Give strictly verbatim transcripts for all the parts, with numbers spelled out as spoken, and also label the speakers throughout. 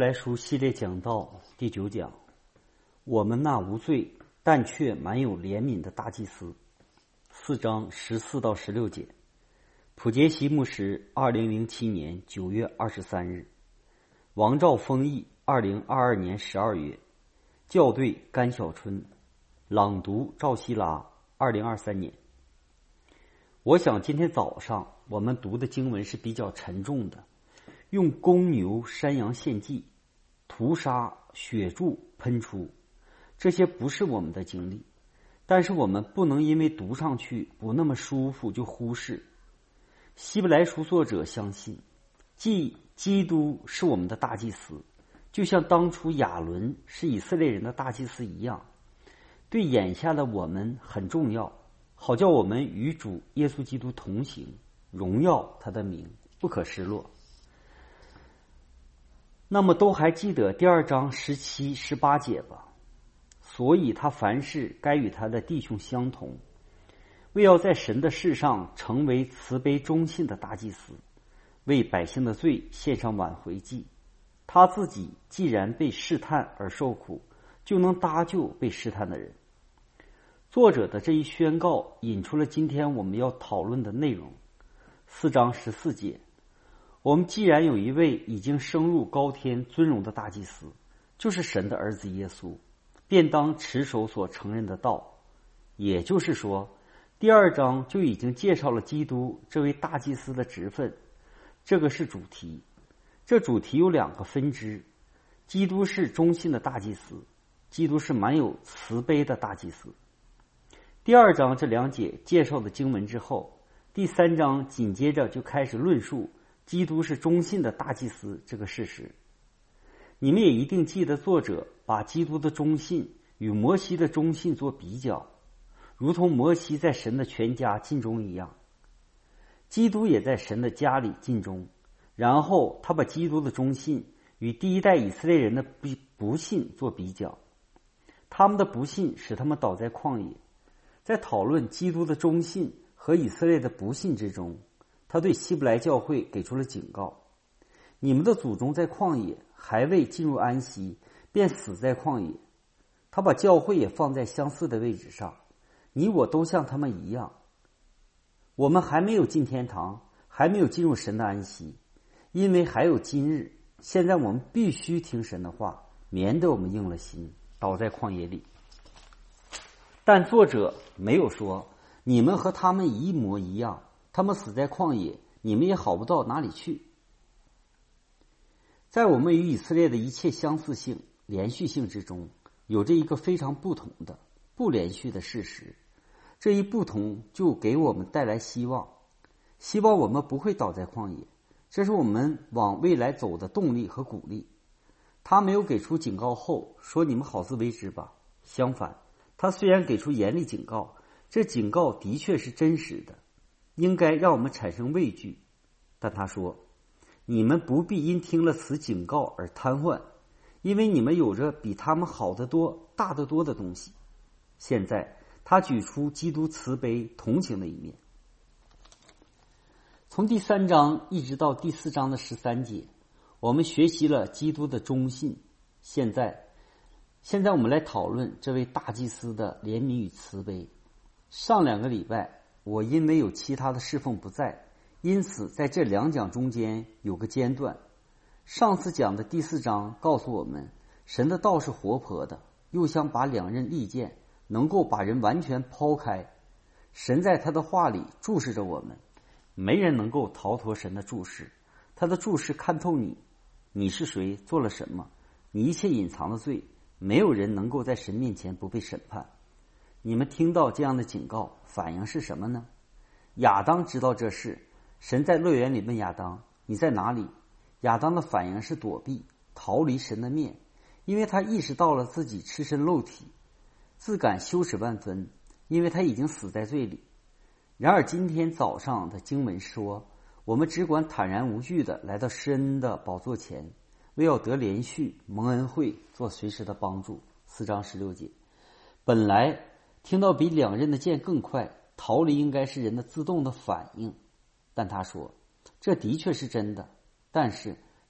Speaker 1: 来书系列讲到第九讲，我们那无罪但却满有怜悯的大祭司，四章十四到十六节。普杰西牧师，二零零七年九月二十三日，王兆丰译，二零二二年十二月，校对甘小春，朗读赵希拉，二零二三年。我想今天早上我们读的经文是比较沉重的，用公牛、山羊献祭，屠杀、血柱喷出，这些不是我们的经历，但是我们不能因为读上去不那么舒服就忽视。希伯来书作者相信，即基督是我们的大祭司，就像当初亚伦是以色列人的大祭司一样，对眼下的我们很重要，好叫我们与主耶稣基督同行，荣耀他的名，不可失落。那么都还记得第二章十七、十八节吧？所以他凡事该与他的弟兄相同，为要在神的事上成为慈悲忠信的大祭司，为百姓的罪献上挽回祭。他自己既然被试探而受苦，就能搭救被试探的人。作者的这一宣告引出了今天我们要讨论的内容。四章十四节，我们既然有一位已经升入高天尊荣的大祭司，就是神的儿子耶稣，便当持守所承认的道。也就是说，第二章就已经介绍了基督这位大祭司的职分，这个是主题。这主题有两个分支，基督是忠信的大祭司，基督是满有慈悲的大祭司。第二章这两节介绍的经文之后，第三章紧接着就开始论述基督是忠信的大祭司这个事实。你们也一定记得，作者把基督的忠信与摩西的忠信做比较，如同摩西在神的全家尽忠一样，基督也在神的家里尽忠。然后他把基督的忠信与第一代以色列人的不信做比较，他们的不信使他们倒在旷野。在讨论基督的忠信和以色列的不信之中，他对希伯来教会给出了警告：你们的祖宗在旷野还未进入安息，便死在旷野。他把教会也放在相似的位置上，你我都像他们一样。我们还没有进天堂，还没有进入神的安息，因为还有今日。现在我们必须听神的话，免得我们硬了心，倒在旷野里。但作者没有说你们和他们一模一样，他们死在旷野，你们也好不到哪里去。在我们与以色列的一切相似性、连续性之中，有着一个非常不同的、不连续的事实。这一不同就给我们带来希望，希望我们不会倒在旷野，这是我们往未来走的动力和鼓励。他没有给出警告后说你们好自为之吧，相反，他虽然给出严厉警告，这警告的确是真实的，应该让我们产生畏惧。但他说，你们不必因听了此警告而瘫痪，因为你们有着比他们好得多、大得多的东西。现在他举出基督慈悲同情的一面。从第三章一直到第四章的十三节，我们学习了基督的忠信。现在现在我们来讨论这位大祭司的怜悯与慈悲。上两个礼拜我因为有其他的侍奉不在，因此在这两讲中间有个间断。上次讲的第四章告诉我们，神的道是活泼的，又像把两刃利剑，能够把人完全抛开。神在他的话里注视着我们，没人能够逃脱神的注视，他的注视看透你，你是谁，做了什么，你一切隐藏的罪，没有人能够在神面前不被审判。你们听到这样的警告，反应是什么呢？亚当知道这事，神在乐园里问亚当，你在哪里？亚当的反应是躲避，逃离神的面，因为他意识到了自己赤身露体，自感羞耻万分，因为他已经死在罪里。然而今天早上的经文说，我们只管坦然无惧地来到施恩的宝座前，为要得连续蒙恩惠，做随时的帮助。四章十六节，本来听到比两刃的剑更快，逃离应该是人的自动的反应，但他说这的确是真的，但是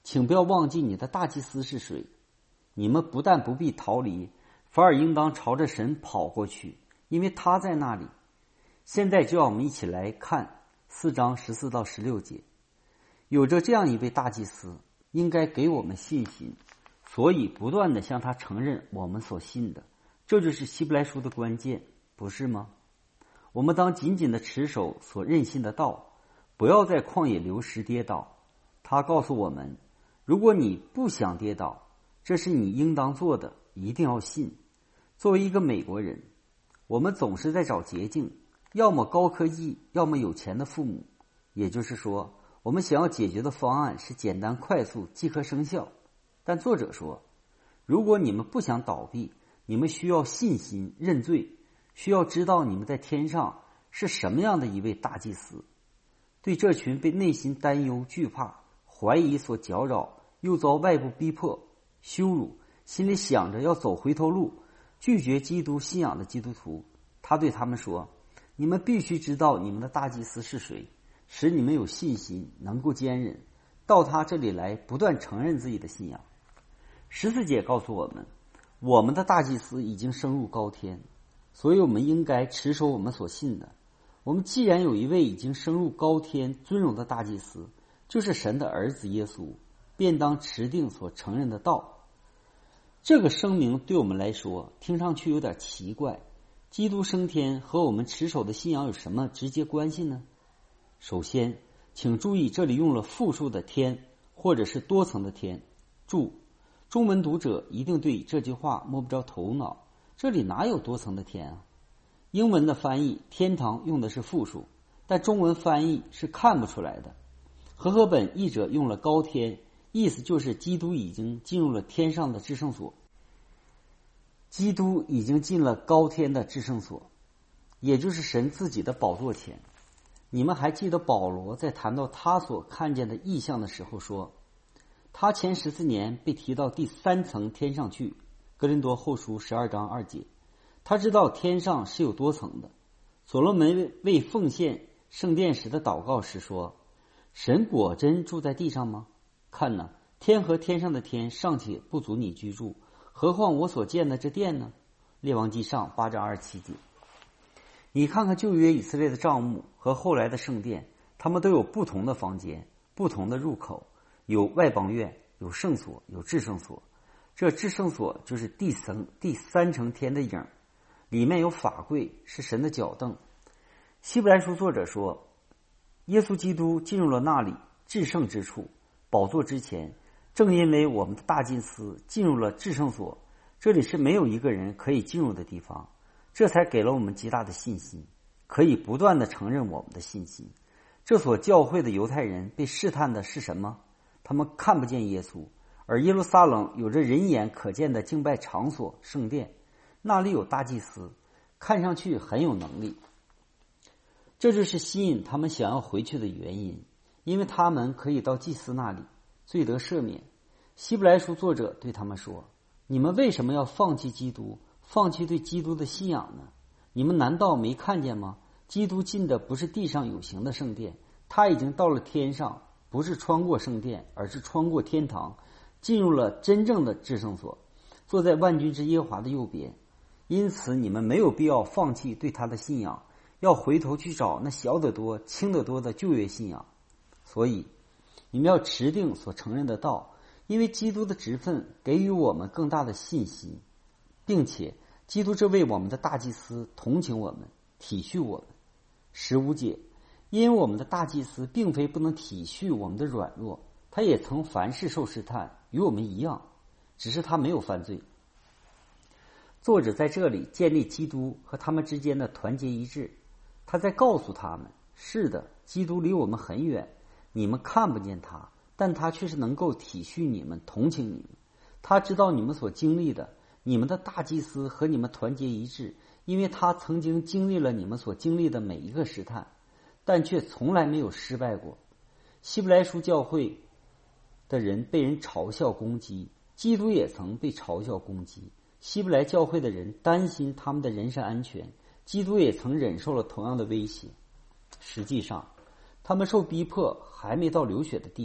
Speaker 1: 请不要忘记你的大祭司是谁。你们不但不必逃离，反而应当朝着神跑过去，因为他在那里。现在就让我们一起来看四章十四到十六节。有着这样一位大祭司，应该给我们信心，所以不断地向他承认我们所信的。这就是希伯来书的关键，不是吗？我们当紧紧地持守所认信的道，不要在旷野流失跌倒。他告诉我们，如果你不想跌倒，这是你应当做的，一定要信。作为一个美国人，我们总是在找捷径，要么高科技，要么有钱的父母。也就是说，我们想要解决的方案是简单快速，即刻生效。但作者说，如果你们不想倒闭，你们需要信心认罪，需要知道你们在天上是什么样的一位大祭司。对这群被内心担忧、惧怕、怀疑所搅扰，又遭外部逼迫、羞辱，心里想着要走回头路，拒绝基督信仰的基督徒，他对他们说，你们必须知道你们的大祭司是谁，使你们有信心，能够坚忍，到他这里来不断承认自己的信仰。十四节告诉我们，我们的大祭司已经升入高天，所以我们应该持守我们所信的。我们既然有一位已经升入高天尊荣的大祭司，就是神的儿子耶稣，便当持定所承认的道。这个声明对我们来说听上去有点奇怪，基督升天和我们持守的信仰有什么直接关系呢？首先，请注意这里用了复数的天，或者是多层的天。注：中文读者一定对这句话摸不着头脑，这里哪有多层的天啊？英文的翻译天堂用的是复数，但中文翻译是看不出来的。和合本译者用了高天，意思就是基督已经进入了天上的至圣所。基督已经进了高天的至圣所，也就是神自己的宝座前。你们还记得保罗在谈到他所看见的异象的时候说，他前十四年被提到第三层天上去，哥林多后书十二章二节。他知道天上是有多层的。所罗门为奉献圣殿时的祷告时说，神果真住在地上吗？看哪，天和天上的天尚且不足你居住，何况我所建的这殿呢？列王纪上八章二十七节。你看看旧约以色列的帐幕和后来的圣殿，他们都有不同的房间，不同的入口，有外邦院，有圣所，有至圣所。这至圣所就是第层第三层天的影，里面有法柜，是神的脚凳。希伯来书作者说，耶稣基督进入了那里至圣之处，宝座之前，正因为我们的大祭司进入了至圣所，这里是没有一个人可以进入的地方，这才给了我们极大的信心，可以不断的承认我们的信心。这所教会的犹太人被试探的是什么？他们看不见耶稣，而耶路撒冷有着人眼可见的敬拜场所圣殿，那里有大祭司，看上去很有能力。这就是吸引他们想要回去的原因，因为他们可以到祭司那里，罪得赦免。希伯来书作者对他们说，你们为什么要放弃基督，放弃对基督的信仰呢？你们难道没看见吗？基督进的不是地上有形的圣殿，他已经到了天上，不是穿过圣殿，而是穿过天堂，进入了真正的至圣所，坐在万军之耶和华的右边。因此你们没有必要放弃对他的信仰，要回头去找那小得多轻得多的旧约信仰。所以你们要持定所承认的道，因为基督的职分给予我们更大的信心，并且基督这位我们的大祭司同情我们，体恤我们。十五节，因为我们的大祭司并非不能体恤我们的软弱，他也曾凡事受试探，与我们一样，只是他没有犯罪。作者在这里建立基督和他们之间的团结一致，他在告诉他们，是的，基督离我们很远，你们看不见他，但他却是能够体恤你们，同情你们。他知道你们所经历的，你们的大祭司和你们团结一致，因为他曾经经历了你们所经历的每一个试探，但却从来没有失败过。希伯来书教会的人被人嘲笑攻击，基督也曾被嘲笑攻击。希伯来教会的人担心他们的人身安全，基督也曾忍受了同样的威胁。实际上他们受逼迫还没到流血的地步，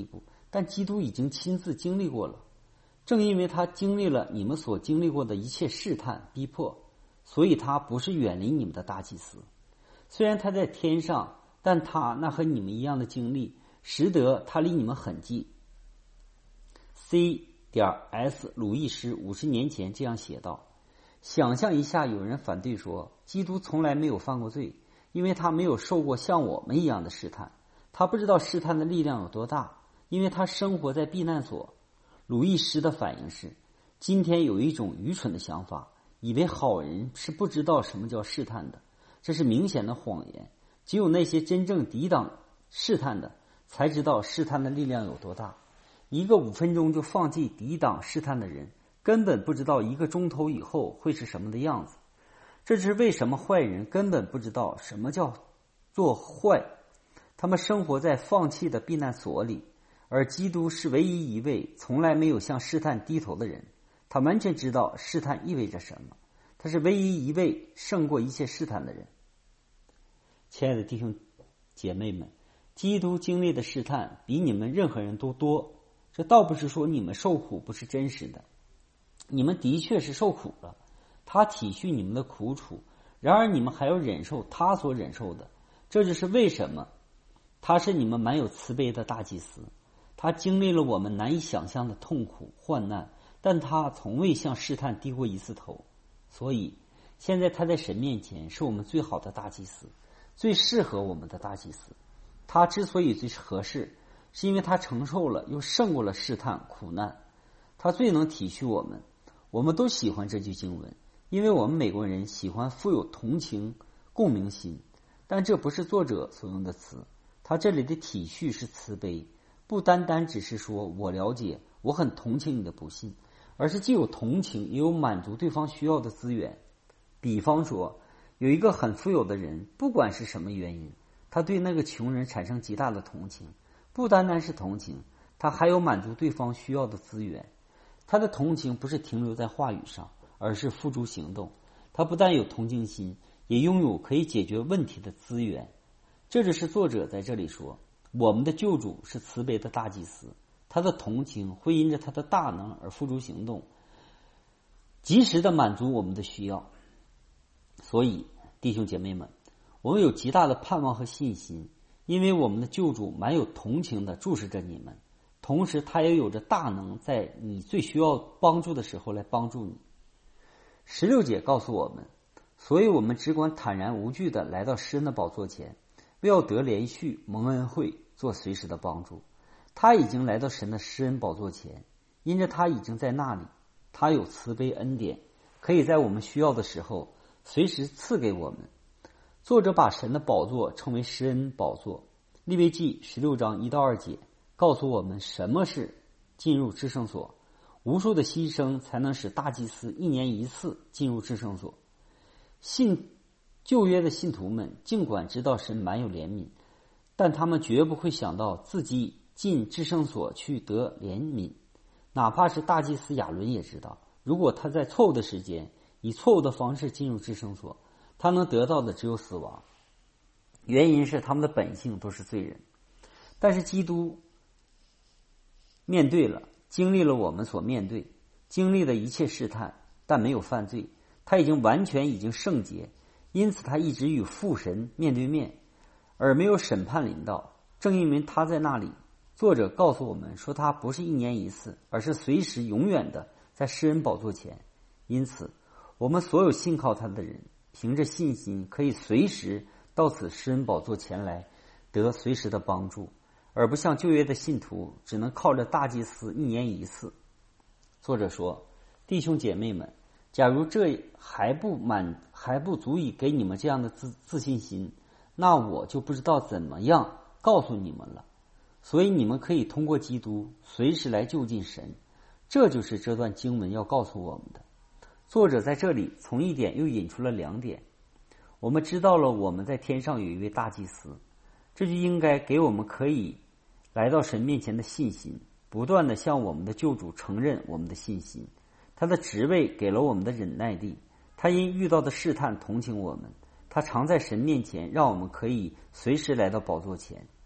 Speaker 1: 但基督已经亲自经历过了。正因为他经历了你们所经历过的一切试探、逼迫，所以他不是远离你们的大祭司。虽然他在天上，但他那和你们一样的经历，使得他离你们很近。C 点 S 鲁易斯五十年前这样写道：想象一下，有人反对说，基督从来没有犯过罪，因为他没有受过像我们一样的试探，他不知道试探的力量有多大，因为他生活在避难所。鲁易斯的反应是，今天有一种愚蠢的想法，以为好人是不知道什么叫试探的，这是明显的谎言。只有那些真正抵挡试探的，才知道试探的力量有多大。一个五分钟就放弃抵挡试探的人，根本不知道一个钟头以后会是什么的样子。这是为什么坏人根本不知道什么叫做坏，他们生活在放弃的避难所里。而基督是唯一一位从来没有向试探低头的人，他完全知道试探意味着什么，他是唯一一位胜过一切试探的人。亲爱的弟兄姐妹们，基督经历的试探比你们任何人都多，这倒不是说你们受苦不是真实的，你们的确是受苦了，他体恤你们的苦楚，然而你们还要忍受他所忍受的，这就是为什么他是你们满有慈悲的大祭司。他经历了我们难以想象的痛苦患难，但他从未向试探低过一次头。所以现在他在神面前是我们最好的大祭司，最适合我们的大祭司。他之所以最合适，是因为他承受了又胜过了试探苦难，他最能体恤我们。我们都喜欢这句经文，因为我们美国人喜欢富有同情共鸣心，但这不是作者所用的词。他这里的体恤是慈悲，不单单只是说我了解，我很同情你的不幸，而是既有同情也有满足对方需要的资源。比方说，有一个很富有的人，不管是什么原因，他对那个穷人产生极大的同情，不单单是同情，他还有满足对方需要的资源。他的同情不是停留在话语上，而是付诸行动。他不但有同情心，也拥有可以解决问题的资源。这就是作者在这里说，我们的救主是慈悲的大祭司，他的同情会因着他的大能而付诸行动，及时的满足我们的需要。所以弟兄姐妹们，我们有极大的盼望和信心，因为我们的救主满有同情的注视着你们，同时他也有着大能在你最需要帮助的时候来帮助你。十六节告诉我们，所以我们只管坦然无惧的来到施恩的宝座前，为要得连续蒙恩惠，做随时的帮助。他已经来到神的施恩宝座前，因着他已经在那里，他有慈悲恩典，可以在我们需要的时候随时赐给我们。作者把神的宝座称为施恩宝座。利未记十六章一到二节告诉我们什么是进入至圣所，无数的牺牲才能使大祭司一年一次进入至圣所。信旧约的信徒们尽管知道神满有怜悯，但他们绝不会想到自己进至圣所去得怜悯。哪怕是大祭司亚伦也知道，如果他在错误的时间以错误的方式进入至圣所，他能得到的只有死亡。原因是他们的本性都是罪人。但是基督面对了，经历了我们所面对，经历了一切试探，但没有犯罪。他已经完全已经圣洁，因此他一直与父神面对面，而没有审判临到。正因为他在那里，作者告诉我们说，他不是一年一次，而是随时永远的在施恩宝座前。因此我们所有信靠他的人，凭着信心可以随时到此施恩宝座前来，得随时的帮助，而不像旧约的信徒只能靠着大祭司一年一次。作者说，弟兄姐妹们，假如这还不满还不足以给你们这样的自自信心，那我就不知道怎么样告诉你们了。所以你们可以通过基督随时来就近神，这就是这段经文要告诉我们的。作者在这里从一点又引出了两点。我们知道了我们在天上有一位大祭司，这就应该给我们可以来到神面前的信心，不断的向我们的救主承认我们的信心。他的职位给了我们的忍耐力，他因遇到的试探同情我们，他常在神面前，让我们可以随时来到宝座前。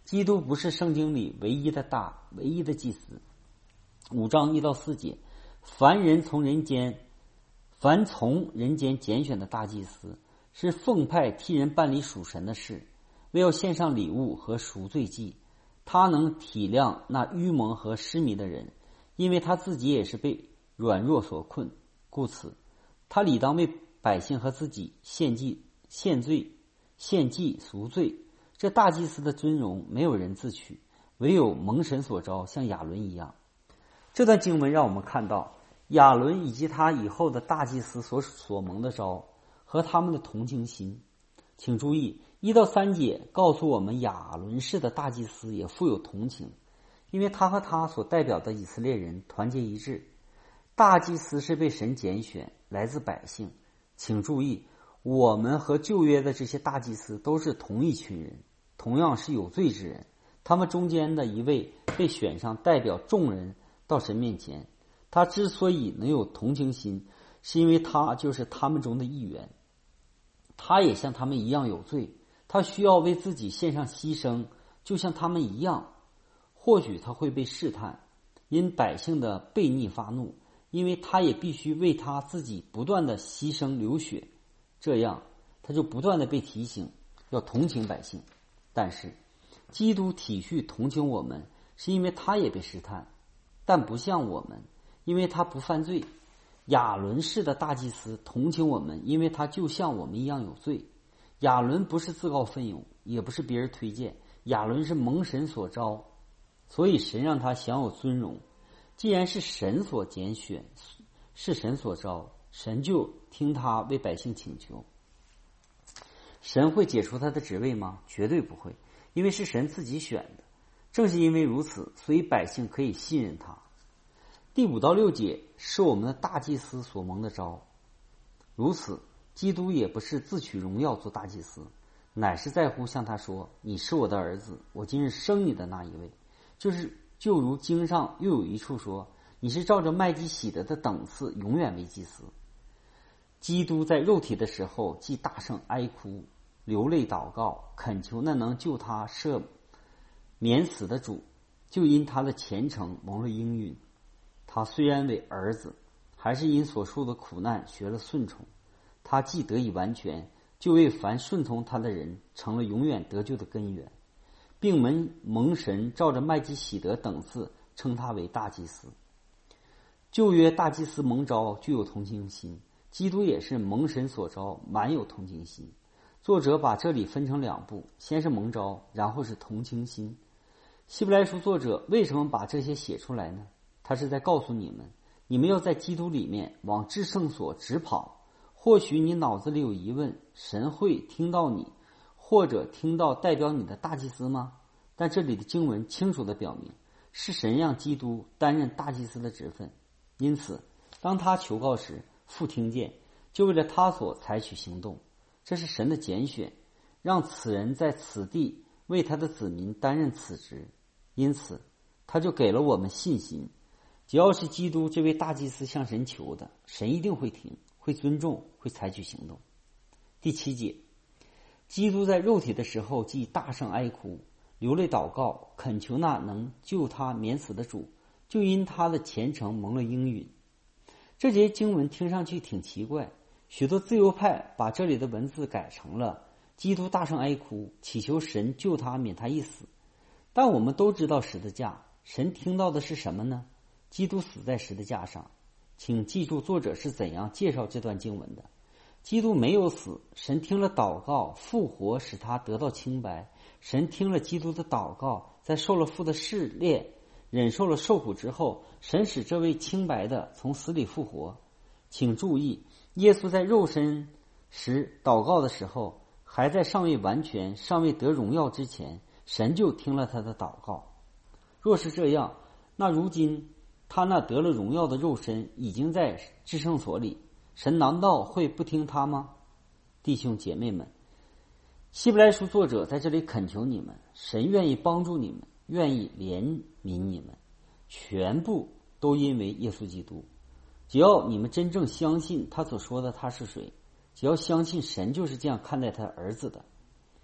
Speaker 1: 基督不是圣经里唯一的大唯一的祭司。五章一到四节，凡人从人间凡从人间拣选的大祭司，是奉派替人办理属神的事，为要献上礼物和赎罪祭。他能体谅那愚蒙和失迷的人，因为他自己也是被软弱所困，故此他理当为百姓和自己献祭献罪献祭赎罪。这大祭司的尊荣没有人自取，唯有蒙神所召，像亚伦一样。这段经文让我们看到亚伦以及他以后的大祭司所所蒙的召和他们的同情心。请注意，一到三节告诉我们亚伦式的大祭司也富有同情，因为他和他所代表的以色列人团结一致。大祭司是被神拣选，来自百姓。请注意，我们和旧约的这些大祭司都是同一群人，同样是有罪之人。他们中间的一位被选上，代表众人到神面前。他之所以能有同情心，是因为他就是他们中的一员。他也像他们一样有罪，他需要为自己献上牺牲，就像他们一样。或许他会被试探，因百姓的悖逆发怒，因为他也必须为他自己不断的牺牲流血，这样他就不断的被提醒要同情百姓。但是基督体恤同情我们，是因为他也被试探，但不像我们，因为他不犯罪。亚伦式的大祭司同情我们，因为他就像我们一样有罪。亚伦不是自告奋勇，也不是别人推荐，亚伦是蒙神所召，所以神让他享有尊荣。既然是神所拣选，是神所召，神就听他为百姓请求。神会解除他的职位吗？绝对不会，因为是神自己选的。正是因为如此，所以百姓可以信任他。第五到六节是我们的大祭司所蒙的召。如此，基督也不是自取荣耀做大祭司，乃是在乎向他说：“你是我的儿子，我今日生你的那一位。”就是就如经上又有一处说：“你是照着麦基洗德的等次，永远为祭司。”基督在肉体的时候，既大声哀哭、流泪祷告，恳求那能救他赦免死的主，就因他的虔诚蒙了应允。他虽然为儿子，还是因所受的苦难学了顺从。他既得以完全，就为凡顺从他的人成了永远得救的根源，并蒙蒙神照着麦基洗德等次称他为大祭司。旧约大祭司蒙召具有同情心，基督也是蒙神所召，满有同情心。作者把这里分成两步，先是蒙召，然后是同情心。希伯来书作者为什么把这些写出来呢？他是在告诉你们，你们要在基督里面往至圣所直跑。或许你脑子里有疑问，神会听到你，或者听到代表你的大祭司吗？但这里的经文清楚地表明，是神让基督担任大祭司的职分。因此当他求告时，父听见，就为了他所采取行动。这是神的拣选，让此人在此地为他的子民担任此职。因此他就给了我们信心，只要是基督这位大祭司向神求的，神一定会听，会尊重，会采取行动。第七节，基督在肉体的时候，既大声哀哭、流泪祷告，恳求那能救他免死的主，就因他的虔诚蒙了应允。这节经文听上去挺奇怪，许多自由派把这里的文字改成了基督大声哀哭，祈求神救他免他一死。但我们都知道十字架，神听到的是什么呢？基督死在十字架上。请记住作者是怎样介绍这段经文的。基督没有死，神听了祷告，复活使他得到清白。神听了基督的祷告，在受了父的试炼，忍受了受苦之后，神使这位清白的从死里复活。请注意，耶稣在肉身时祷告的时候，还在尚未完全、尚未得荣耀之前，神就听了他的祷告。若是这样，那如今他那得了荣耀的肉身已经在至圣所里，神难道会不听他吗？弟兄姐妹们，希伯来书作者在这里恳求你们，神愿意帮助你们，愿意怜悯你们，全部都因为耶稣基督。只要你们真正相信他所说的他是谁，只要相信神就是这样看待他儿子的，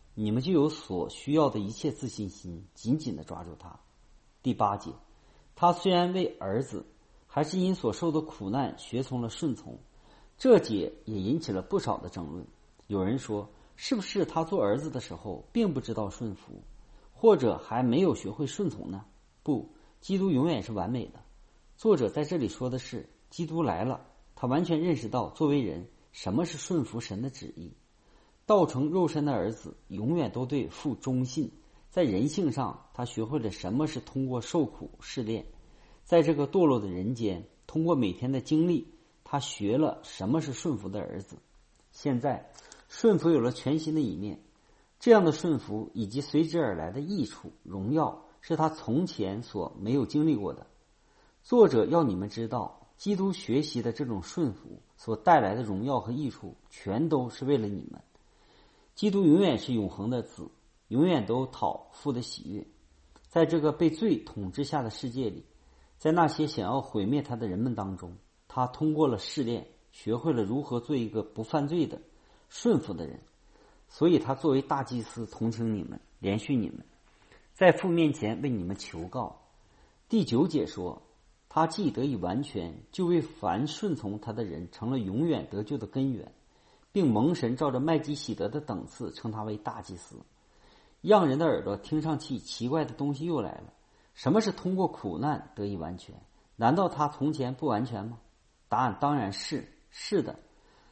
Speaker 1: 你们就有所需要的一切自信心，紧紧地抓住它。第八节，他虽然为儿子，还是因所受的苦难学从了顺从。这节也引起了不少的争论。有人说，是不是他做儿子的时候并不知道顺服，或者还没有学会顺从呢？不，基督永远是完美的。作者在这里说的是，基督来了，他完全认识到作为人什么是顺服神的旨意。道成肉身的儿子永远都对父忠信，在人性上他学会了什么是通过受苦试炼，在这个堕落的人间，通过每天的经历，他学了什么是顺服的儿子。现在顺服有了全新的一面，这样的顺服以及随之而来的益处荣耀是他从前所没有经历过的。作者要你们知道，基督学习的这种顺服所带来的荣耀和益处全都是为了你们。基督永远是永恒的子，永远都讨父的喜悦。在这个被罪统治下的世界里，在那些想要毁灭他的人们当中，他通过了试炼，学会了如何做一个不犯罪的顺服的人。所以他作为大祭司同情你们，怜恤你们，在父面前为你们求告。第九节说，他既得以完全，就为凡顺从他的人成了永远得救的根源，并蒙神照着麦基洗德的等次称他为大祭司。让人的耳朵听上去奇怪的东西又来了，什么是通过苦难得以完全？难道他从前不完全吗？答案当然是是的。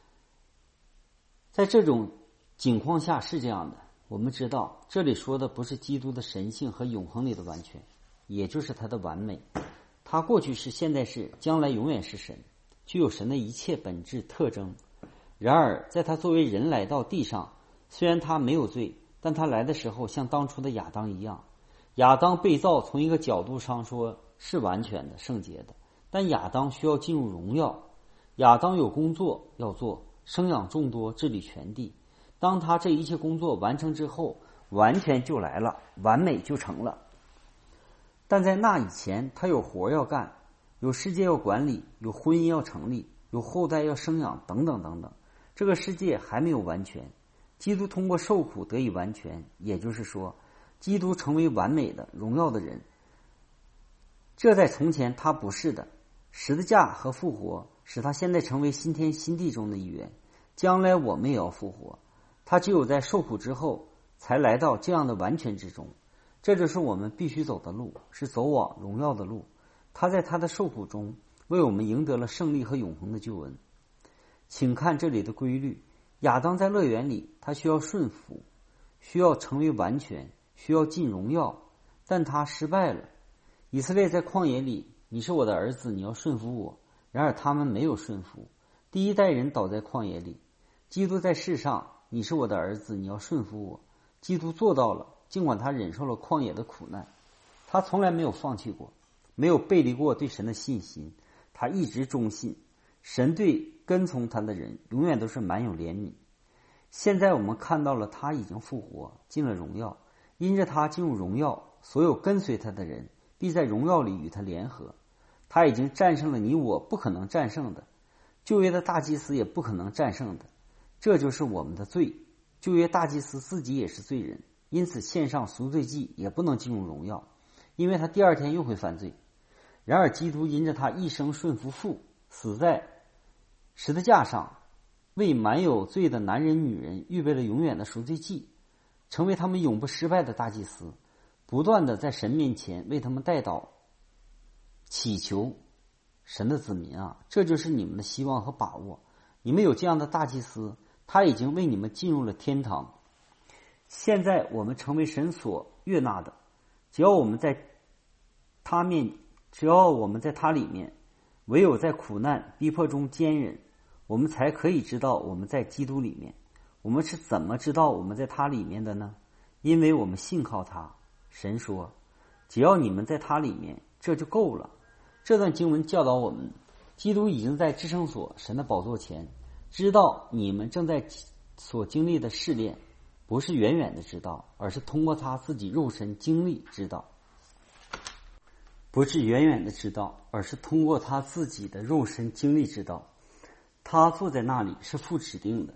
Speaker 1: 在这种情况下是这样的，我们知道这里说的不是基督的神性和永恒里的完全，也就是他的完美。他过去是，现在是，将来永远是神，具有神的一切本质特征。然而在他作为人来到地上，虽然他没有罪，但他来的时候像当初的亚当一样。亚当被造从一个角度上说是完全的圣洁的，但亚当需要进入荣耀。亚当有工作要做，生养众多，治理全地。当他这一切工作完成之后，完全就来了，完美就成了。但在那以前，他有活要干，有世界要管理，有婚姻要成立，有后代要生养，等等等等。这个世界还没有完全。基督通过受苦得以完全，也就是说，基督成为完美的荣耀的人。这在从前他不是的。十字架和复活使他现在成为新天新地中的一员，将来我们也要复活。他只有在受苦之后才来到这样的完全之中，这就是我们必须走的路，是走往荣耀的路。他在他的受苦中为我们赢得了胜利和永恒的救恩。请看这里的规律，亚当在乐园里，他需要顺服，需要成为完全，需要进荣耀，但他失败了。以色列在旷野里，你是我的儿子，你要顺服我，然而他们没有顺服，第一代人倒在旷野里。基督在世上，你是我的儿子，你要顺服我，基督做到了，尽管他忍受了旷野的苦难，他从来没有放弃过，没有背离过对神的信心，他一直忠信。神对跟从他的人永远都是满有怜悯。现在我们看到了他已经复活，进了荣耀，因着他进入荣耀，所有跟随他的人必在荣耀里与他联合。他已经战胜了你我不可能战胜的，旧约的大祭司也不可能战胜的，这就是我们的罪。旧约大祭司自己也是罪人，因此献上赎罪祭也不能进入荣耀，因为他第二天又会犯罪。然而基督因着他一生顺服父，死在十字架上，为满有罪的男人女人预备了永远的赎罪祭，成为他们永不失败的大祭司，不断的在神面前为他们代祷祈求。神的子民啊，这就是你们的希望和把握。你们有这样的大祭司，他已经为你们进入了天堂。现在我们成为神所悦纳的，只要我们在他面只要我们在他里面，唯有在苦难逼迫中坚忍，我们才可以知道我们在基督里面。我们是怎么知道我们在他里面的呢？因为我们信靠他。神说，只要你们在他里面，这就够了。这段经文教导我们，基督已经在至圣所神的宝座前，知道你们正在所经历的试炼，不是远远的知道，而是通过他自己肉身经历知道。不是远远的知道，而是通过他自己的肉身经历知道。他坐在那里是父指定的，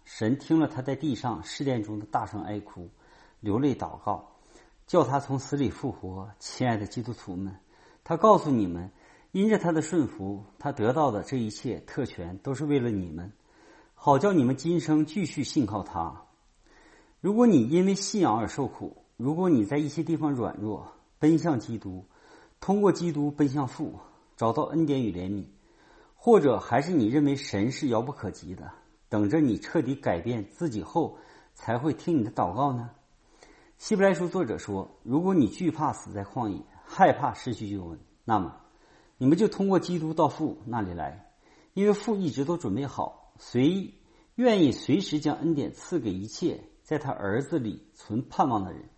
Speaker 1: 神听了他在地上试炼中的大声哀哭，流泪祷告，叫他从死里复活。亲爱的基督徒们，他告诉你们，因着他的顺服，他得到的这一切特权都是为了你们，好叫你们今生继续信靠他。如果你因为信仰而受苦，如果你在一些地方软弱，奔向基督，通过基督奔向父，找到恩典与怜悯，或者还是你认为神是遥不可及的，等着你彻底改变自己后才会听你的祷告呢？希伯来书作者说，如果你惧怕死在旷野，害怕失去救恩，那么你们就通过基督到父那里来，因为父一直都准备好，随愿意随时将恩典赐给一切在他儿子里存盼望的人。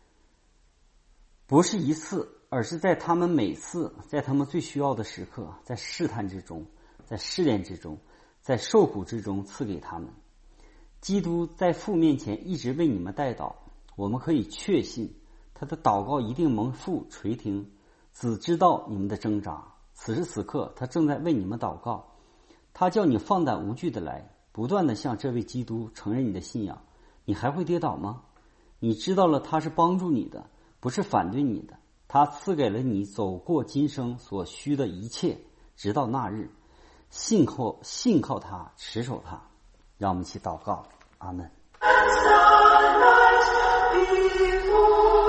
Speaker 1: 不是一次，而是在他们每次，在他们最需要的时刻，在试探之中，在试炼之中，在受苦之中赐给他们。基督在父面前一直为你们代祷，我们可以确信他的祷告一定蒙父垂听，子知道你们的挣扎，此时此刻他正在为你们祷告。他叫你放胆无惧的来，不断的向这位基督承认你的信仰。你还会跌倒吗？你知道了他是帮助你的，不是反对你的。他赐给了你走过今生所需的一切，直到那日，信靠信靠他，持守他。让我们一起祷告，阿们。